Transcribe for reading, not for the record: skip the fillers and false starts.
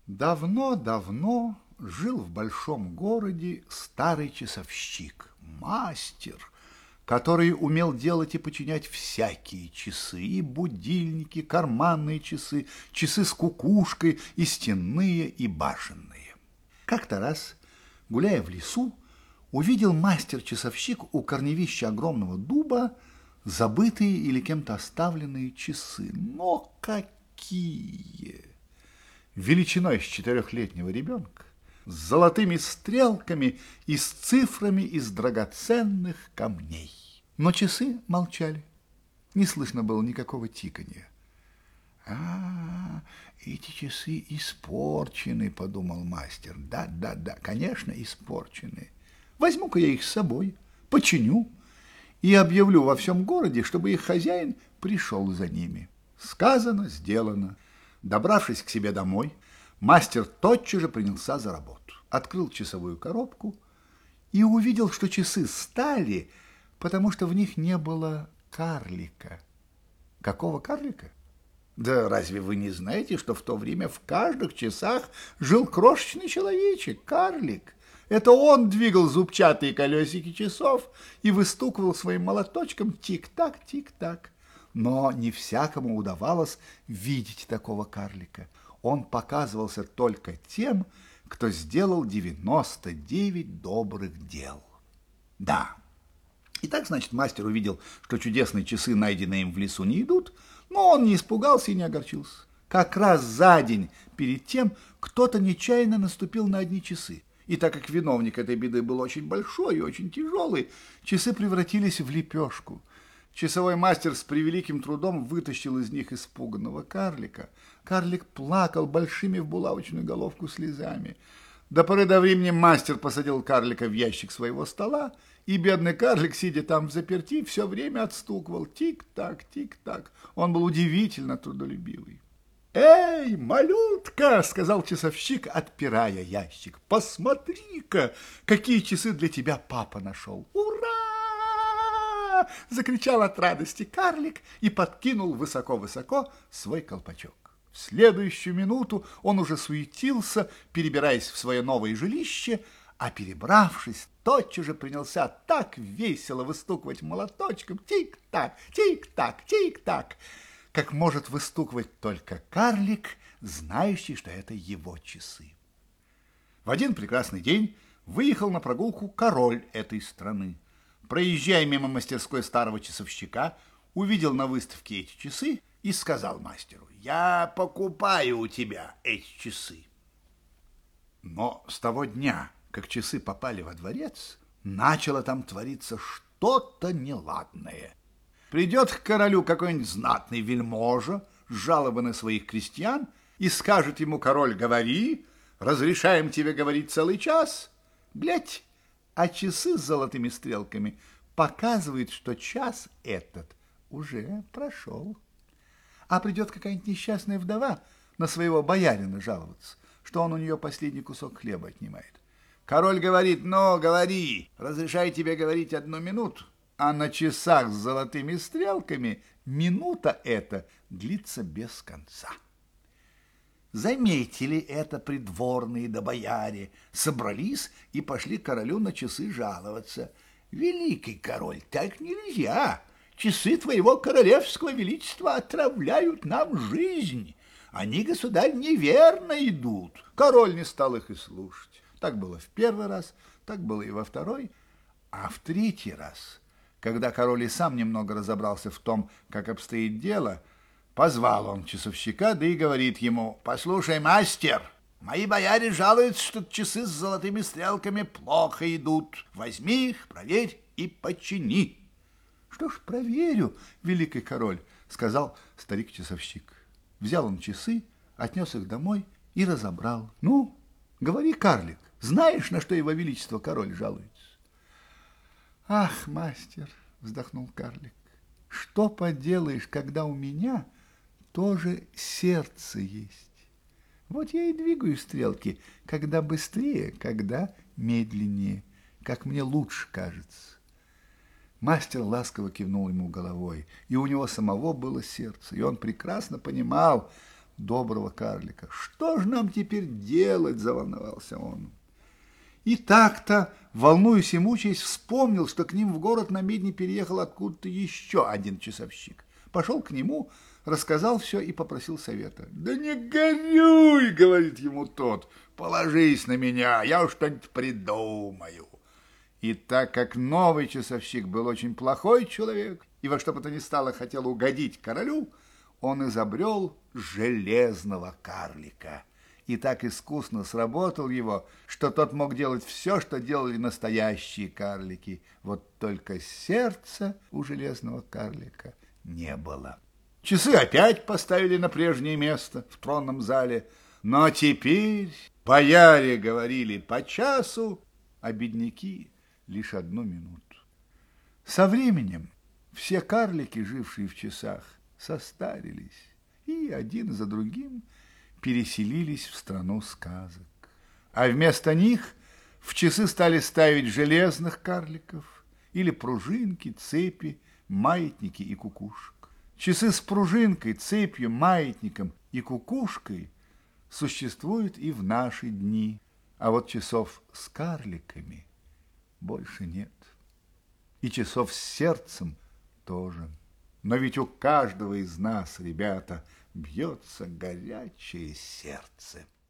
Давно-давно жил в большом городе старый часовщик, мастер, который умел делать и починять всякие часы, и будильники, карманные часы, часы с кукушкой, и стенные, и башенные. Как-то раз, гуляя в лесу, увидел мастер-часовщик у корневища огромного дуба забытые или кем-то оставленные часы. Но какие! Величиной с 4-летнего ребенка, с золотыми стрелками и с цифрами из драгоценных камней. Но часы молчали, не слышно было никакого тиканья. Эти часы испорчены, подумал мастер. Да, конечно, испорчены. Возьму-ка я их с собой, починю и объявлю во всем городе, чтобы их хозяин пришел за ними. Сказано, сделано. Добравшись к себе домой, мастер тотчас же принялся за работу. Открыл часовую коробку и увидел, что часы стали, потому что в них не было карлика. Какого карлика? Да разве вы не знаете, что в то время в каждых часах жил крошечный человечек, карлик? Это он двигал зубчатые колесики часов и выстукивал своим молоточком тик-так, тик-так. Но не всякому удавалось видеть такого карлика. Он показывался только тем, кто сделал 99 добрых дел. Да. Итак, значит, мастер увидел, что чудесные часы, найденные им в лесу, не идут, но он не испугался и не огорчился. Как раз за день перед тем кто-то нечаянно наступил на одни часы. И так как виновник этой беды был очень большой и очень тяжелый, часы превратились в лепешку. Часовой мастер с превеликим трудом вытащил из них испуганного карлика. Карлик плакал большими в булавочную головку слезами. До поры до времени мастер посадил карлика в ящик своего стола, и бедный карлик, сидя там взаперти, все время отстукивал тик-так, тик-так. Он был удивительно трудолюбивый. «Эй, малютка!» — сказал часовщик, отпирая ящик. «Посмотри-ка, какие часы для тебя папа нашел! Ура!» — закричал от радости карлик и подкинул высоко-высоко свой колпачок. В следующую минуту он уже суетился, перебираясь в свое новое жилище, а перебравшись, тотчас же принялся так весело выстукивать молоточком тик-так, тик-так, тик-так, как может выстукивать только карлик, знающий, что это его часы. В один прекрасный день выехал на прогулку король этой страны. Проезжая мимо мастерской старого часовщика, увидел на выставке эти часы и сказал мастеру: «Я покупаю у тебя эти часы». Но с того дня, как часы попали во дворец, начало там твориться что-то неладное. Придет к королю какой-нибудь знатный вельможа с жалобой на своих крестьян и скажет ему: «Король, говори, разрешаем тебе говорить целый час». Глядь, а часы с золотыми стрелками показывают, что час этот уже прошел. А придет какая-нибудь несчастная вдова на своего боярина жаловаться, что он у нее последний кусок хлеба отнимает. Король говорит: «Ну, говори, разрешаю тебе говорить 1 минуту». А на часах с золотыми стрелками минута эта длится без конца. Заметили это придворные да бояре, собрались и пошли к королю на часы жаловаться. «Великий король, так нельзя! Часы твоего королевского величества отравляют нам жизнь. Они, государь, неверно идут». Король не стал их и слушать. Так было в первый раз, так было и во второй, а в третий раз, когда король и сам немного разобрался в том, как обстоит дело, позвал он часовщика, да и говорит ему: «Послушай, мастер, мои бояре жалуются, что часы с золотыми стрелками плохо идут. Возьми их, проверь и почини». «Что ж, проверю, великий король», — сказал старик-часовщик. Взял он часы, отнес их домой и разобрал. «Ну, говори, карлик, знаешь, на что его величество король жалуется?» «Ах, мастер», — вздохнул карлик, — «что поделаешь, когда у меня тоже сердце есть? Вот я и двигаю стрелки, когда быстрее, когда медленнее, как мне лучше кажется». Мастер ласково кивнул ему головой, и у него самого было сердце, и он прекрасно понимал, доброго карлика. «Что же нам теперь делать?» – заволновался он. И так-то, волнуясь и мучаясь, вспомнил, что к ним в город на медне переехал откуда-то еще один часовщик. Пошел к нему, рассказал все и попросил совета. «Да не горюй!» – говорит ему тот. «Положись на меня, я уж что-нибудь придумаю». И так как новый часовщик был очень плохой человек и во что бы то ни стало хотел угодить королю, он изобрел железного карлика. И так искусно сработал его, что тот мог делать все, что делали настоящие карлики. Вот только сердца у железного карлика не было. Часы опять поставили на прежнее место в тронном зале, но теперь бояре говорили по часу, а бедняки лишь 1 минуту. Со временем все карлики, жившие в часах, состарились и один за другим переселились в страну сказок. А вместо них в часы стали ставить железных карликов или пружинки, цепи, маятники и кукушек. Часы с пружинкой, цепью, маятником и кукушкой существуют и в наши дни, а вот часов с карликами больше нет. И часов с сердцем тоже. Но ведь у каждого из нас, ребята, бьется горячее сердце.